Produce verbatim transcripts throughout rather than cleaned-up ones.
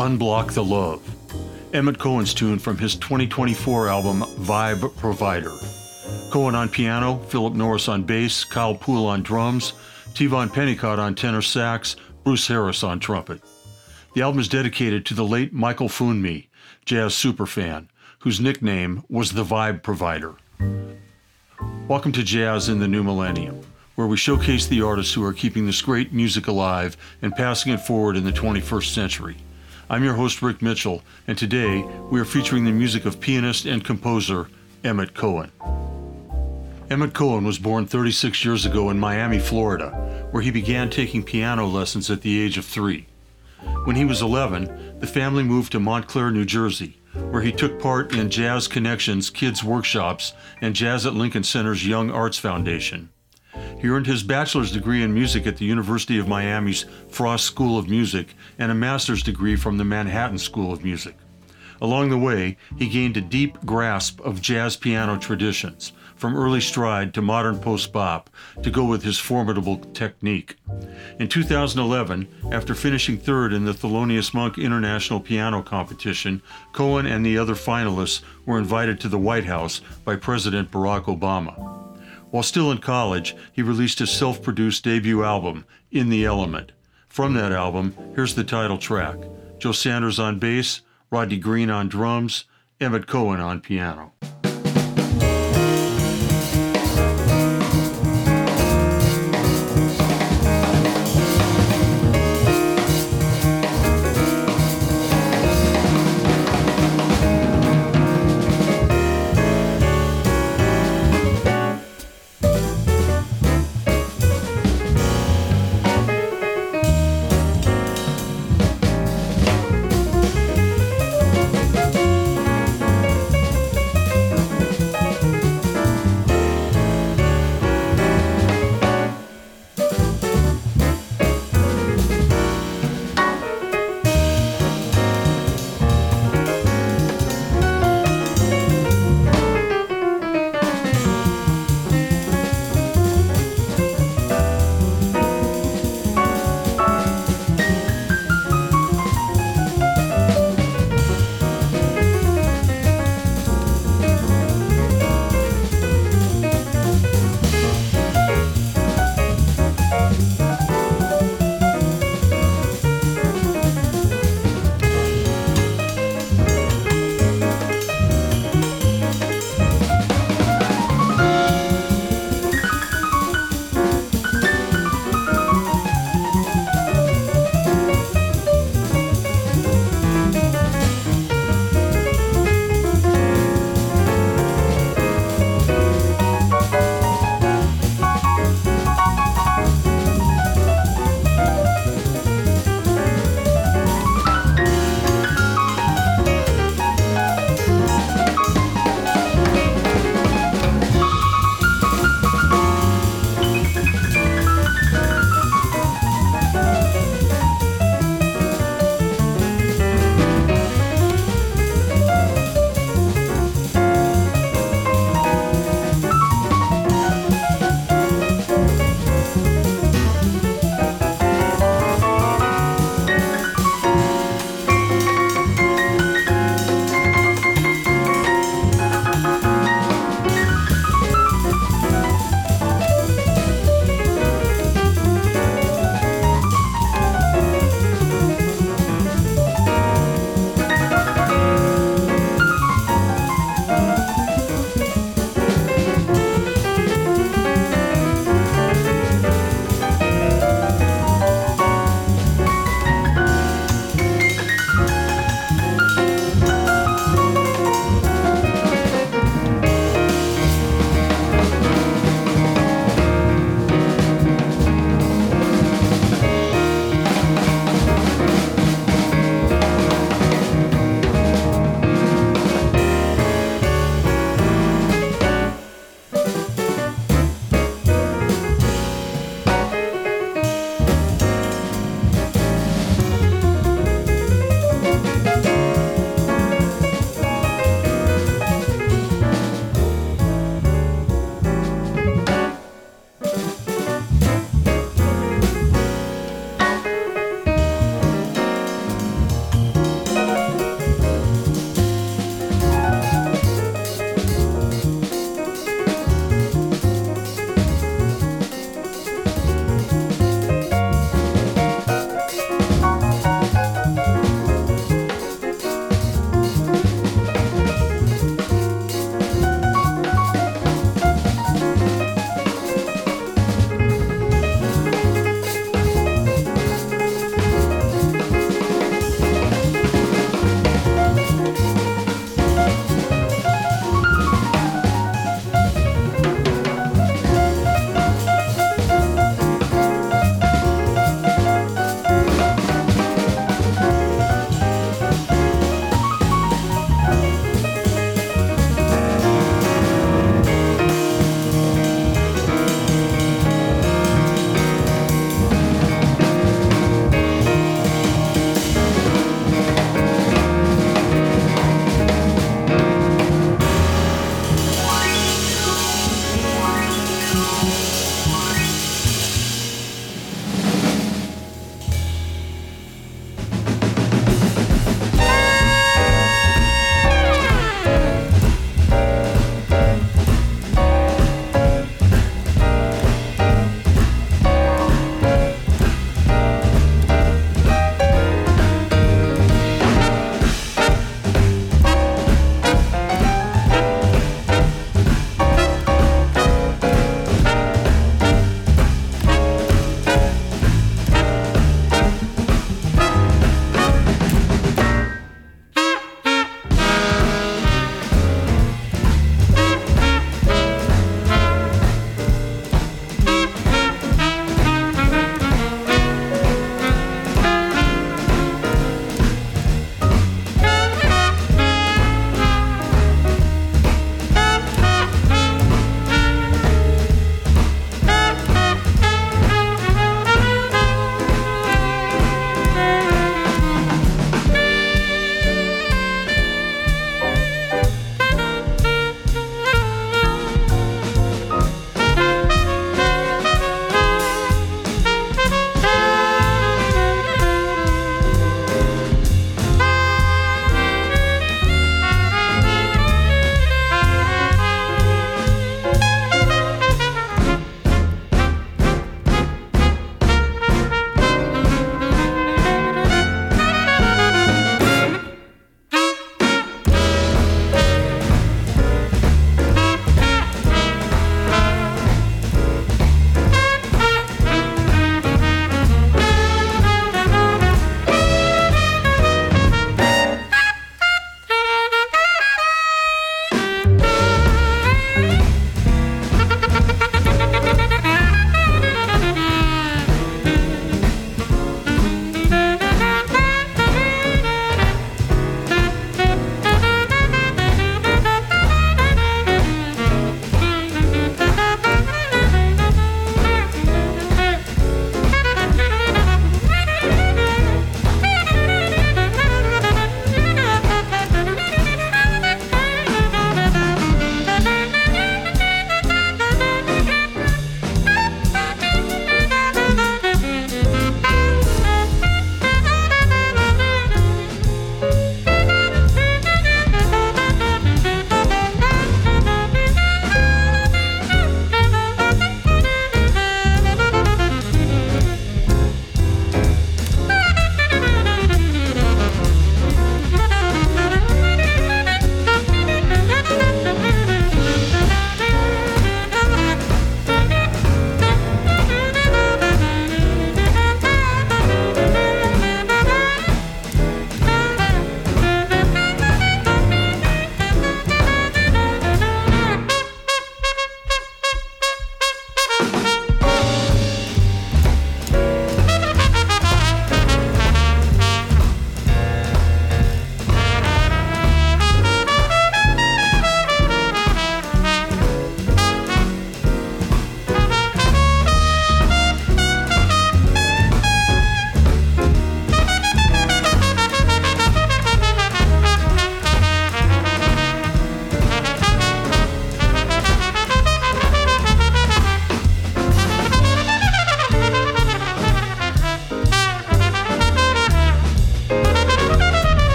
Unblock the Love, Emmett Cohen's tune from his twenty twenty-four album Vibe Provider. Cohen on piano, Philip Norris on bass, Kyle Poole on drums, T-Von Pennicott on tenor sax, Bruce Harris on trumpet. The album is dedicated to the late Michael Funmi, jazz superfan, whose nickname was the Vibe Provider. Welcome to Jazz in the New Millennium, where we showcase the artists who are keeping this great music alive and passing it forward in the twenty-first century. I'm your host, Rick Mitchell, and today we are featuring the music of pianist and composer Emmett Cohen. Emmett Cohen was born thirty-six years ago in Miami, Florida, where he began taking piano lessons at the age of three. When he was eleven, the family moved to Montclair, New Jersey, where he took part in Jazz Connections Kids Workshops and Jazz at Lincoln Center's Young Arts Foundation. He earned his bachelor's degree in music at the University of Miami's Frost School of Music and a master's degree from the Manhattan School of Music. Along the way, he gained a deep grasp of jazz piano traditions, from early stride to modern post-bop, to go with his formidable technique. In two thousand eleven, after finishing third in the Thelonious Monk International Piano Competition, Cohen and the other finalists were invited to the White House by President Barack Obama. While still in college, he released his self-produced debut album, In the Element. From that album, here's the title track. Joe Sanders on bass, Rodney Green on drums, Emmett Cohen on piano.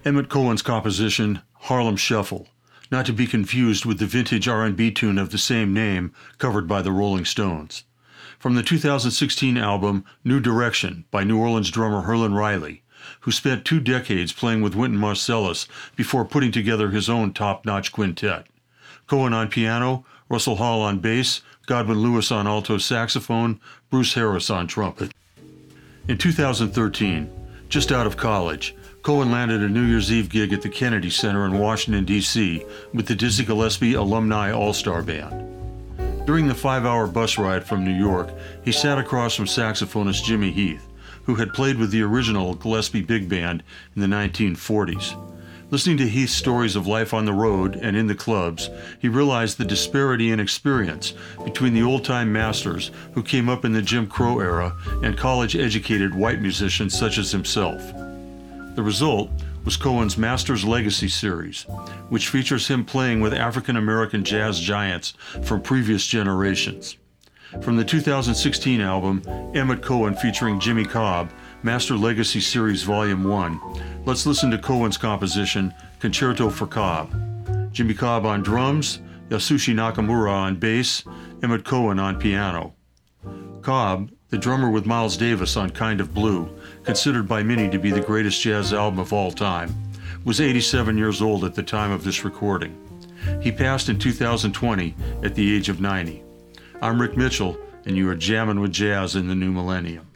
Emmett Cohen's composition, Harlem Shuffle, not to be confused with the vintage R and B tune of the same name covered by the Rolling Stones. From the two thousand sixteen album New Direction by New Orleans drummer Herlin Riley, who spent two decades playing with Wynton Marsalis before putting together his own top-notch quintet. Cohen on piano, Russell Hall on bass, Godwin Lewis on alto saxophone, Bruce Harris on trumpet. In two thousand thirteen, just out of college, Cohen landed a New Year's Eve gig at the Kennedy Center in Washington, D C with the Dizzy Gillespie Alumni All-Star Band. During the five-hour bus ride from New York, he sat across from saxophonist Jimmy Heath, who had played with the original Gillespie Big Band in the nineteen forties. Listening to Heath's stories of life on the road and in the clubs, he realized the disparity in experience between the old-time masters who came up in the Jim Crow era and college-educated white musicians such as himself. The result was Cohen's Masters Legacy series, which features him playing with African-American jazz giants from previous generations. From the two thousand sixteen album, Emmett Cohen featuring Jimmy Cobb, Master Legacy Series Volume one, let's listen to Cohen's composition, Concerto for Cobb. Jimmy Cobb on drums, Yasushi Nakamura on bass, Emmett Cohen on piano. Cobb, the drummer with Miles Davis on Kind of Blue, considered by many to be the greatest jazz album of all time, was eighty-seven years old at the time of this recording. He passed in two thousand twenty at the age of ninety. I'm Rick Mitchell, and you are jamming with jazz in the new millennium.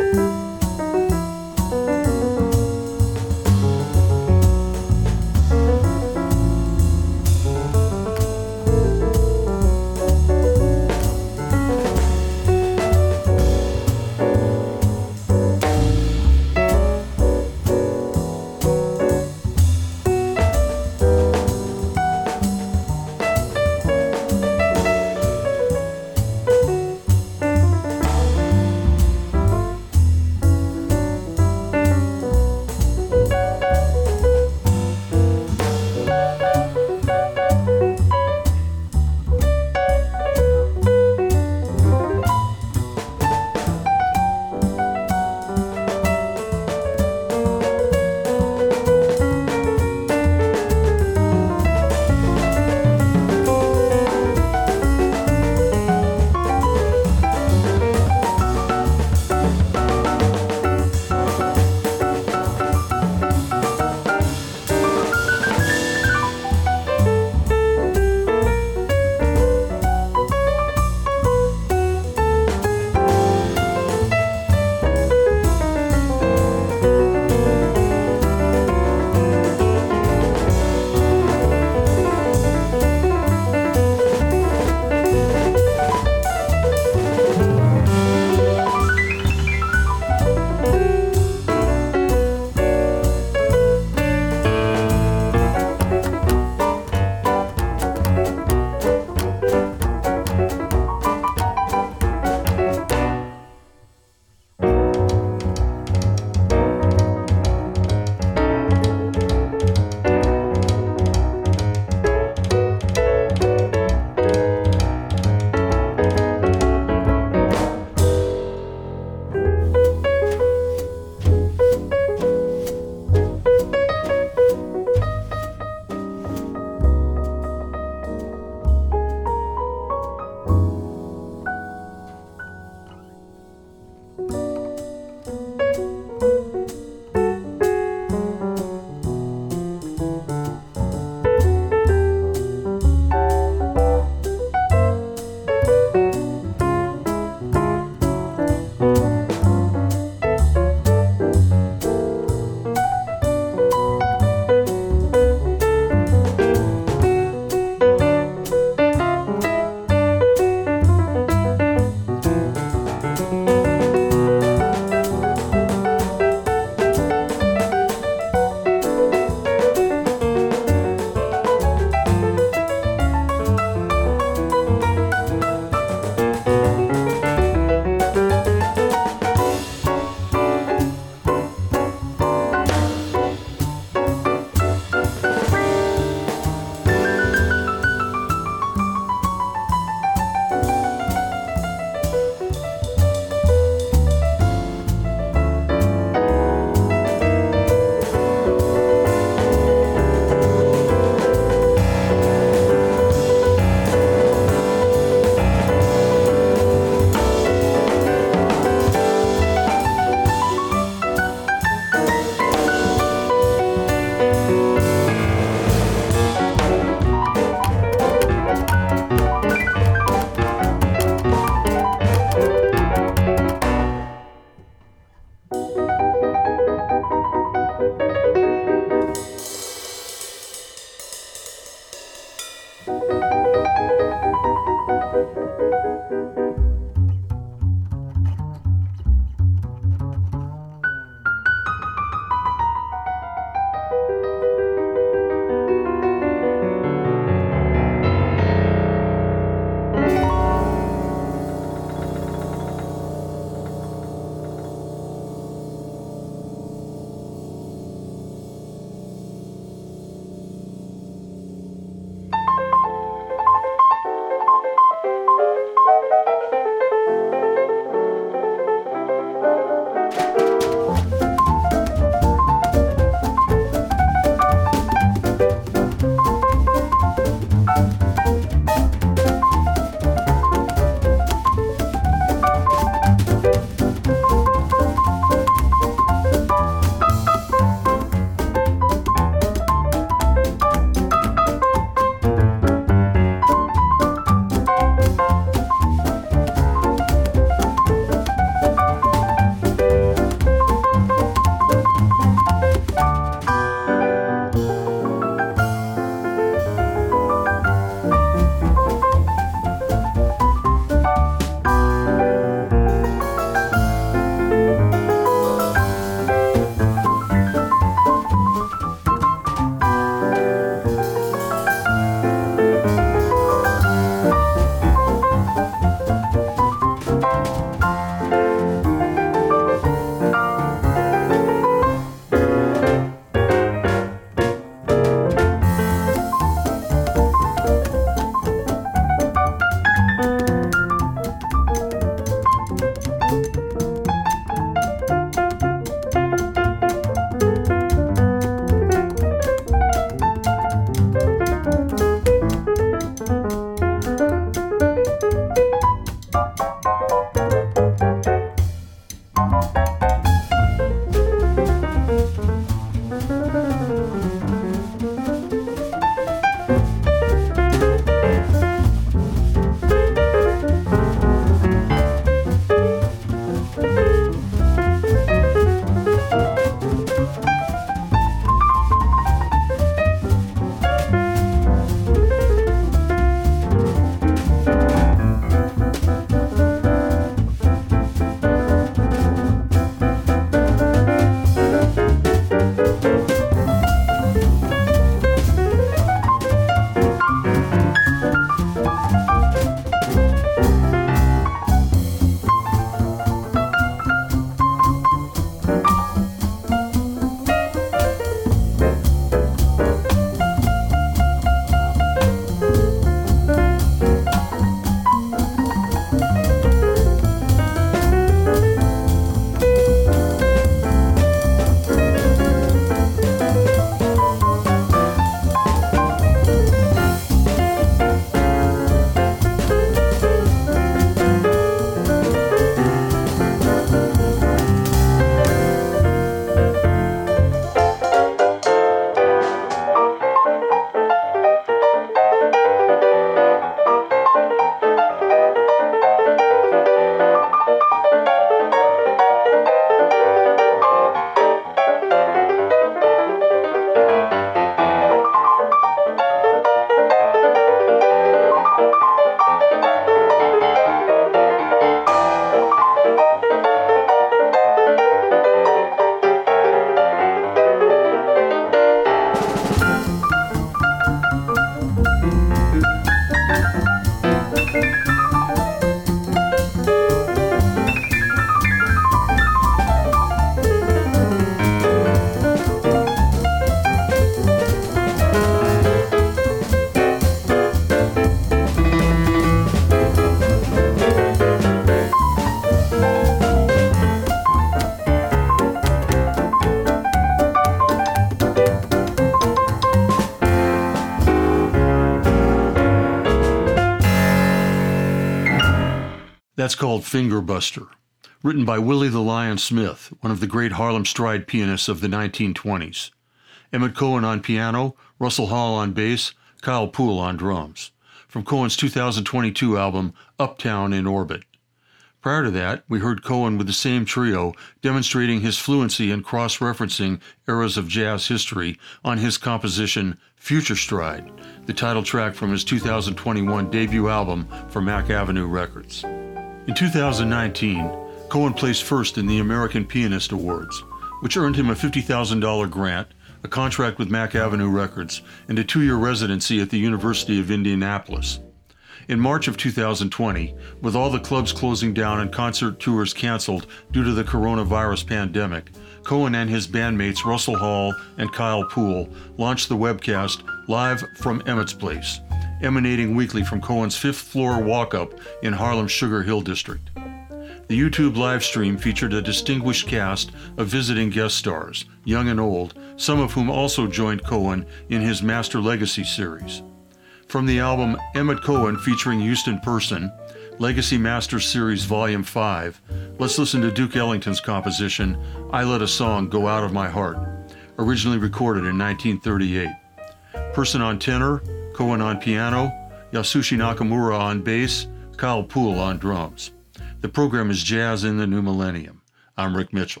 That's called Fingerbuster, written by Willie the Lion Smith, one of the great Harlem Stride pianists of the nineteen twenties. Emmett Cohen on piano, Russell Hall on bass, Kyle Poole on drums, from Cohen's two thousand twenty-two album Uptown in Orbit. Prior to that, we heard Cohen with the same trio demonstrating his fluency in cross-referencing eras of jazz history on his composition Future Stride, the title track from his two thousand twenty-one debut album for Mack Avenue Records. In two thousand nineteen, Cohen placed first in the American Pianist Awards, which earned him a fifty thousand dollars grant, a contract with Mack Avenue Records, and a two-year residency at the University of Indianapolis. In March of two thousand twenty, with all the clubs closing down and concert tours canceled due to the coronavirus pandemic, Cohen and his bandmates Russell Hall and Kyle Poole launched the webcast Live from Emmett's Place, emanating weekly from Cohen's fifth-floor walk-up in Harlem's Sugar Hill district. The YouTube live stream featured a distinguished cast of visiting guest stars, young and old, some of whom also joined Cohen in his Master Legacy series. From the album Emmett Cohen featuring Houston Person, Legacy Masters Series Volume five, let's listen to Duke Ellington's composition, I Let a Song Go Out of My Heart, originally recorded in nineteen thirty-eight. Person on tenor, Cohen on piano, Yasushi Nakamura on bass, Kyle Poole on drums. The program is Jazz in the New Millennium. I'm Rick Mitchell.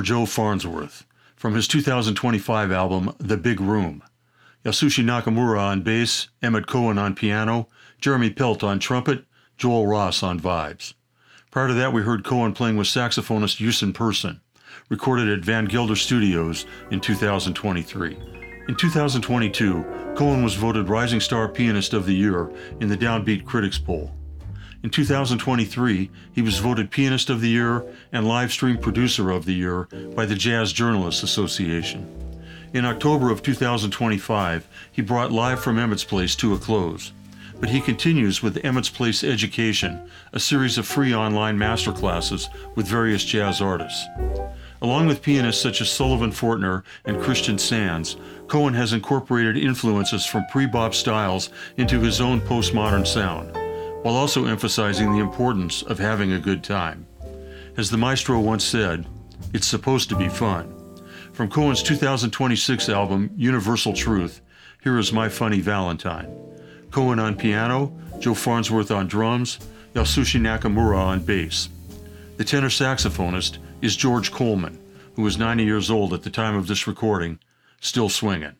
Joe Farnsworth, from his two thousand twenty-five album The Big Room. Yasushi Nakamura on bass, Emmett Cohen on piano, Jeremy Pelt on trumpet, Joel Ross on vibes. Prior to that, we heard Cohen playing with saxophonist Houston Person, recorded at Van Gilder Studios in two thousand twenty-three. In two thousand twenty-two, Cohen was voted Rising Star Pianist of the Year in the Downbeat Critics Poll. In two thousand twenty-three, he was voted Pianist of the Year and Livestream Producer of the Year by the Jazz Journalists Association. In October of two thousand twenty-five, he brought Live from Emmett's Place to a close, but he continues with Emmett's Place Education, a series of free online masterclasses with various jazz artists. Along with pianists such as Sullivan Fortner and Christian Sands, Cohen has incorporated influences from pre-bop styles into his own postmodern sound, while also emphasizing the importance of having a good time. As the maestro once said, "It's supposed to be fun." From Cohen's two thousand twenty-six album, Universal Truth, here is My Funny Valentine. Cohen on piano, Joe Farnsworth on drums, Yasushi Nakamura on bass. The tenor saxophonist is George Coleman, who was ninety years old at the time of this recording, still swinging.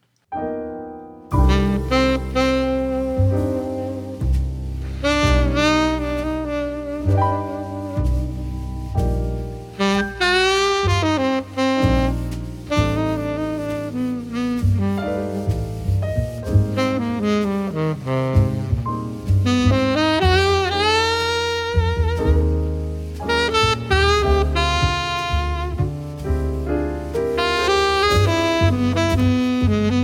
Mm-hmm.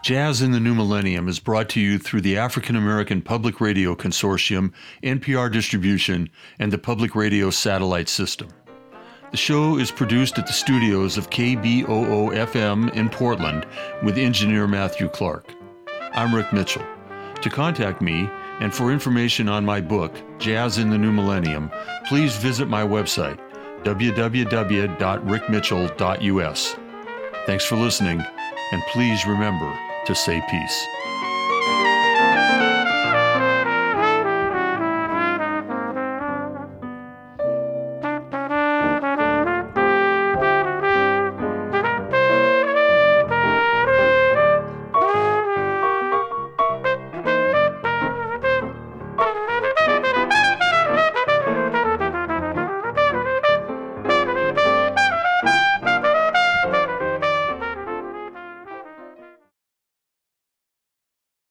Jazz in the New Millennium is brought to you through the African American Public Radio Consortium, N P R Distribution, and the Public Radio Satellite System. The show is produced at the studios of K B O O F M in Portland with engineer Matthew Clark. I'm Rick Mitchell. To contact me and for information on my book, Jazz in the New Millennium, please visit my website, w w w dot rick mitchell dot u s. Thanks for listening, and please remember to say peace.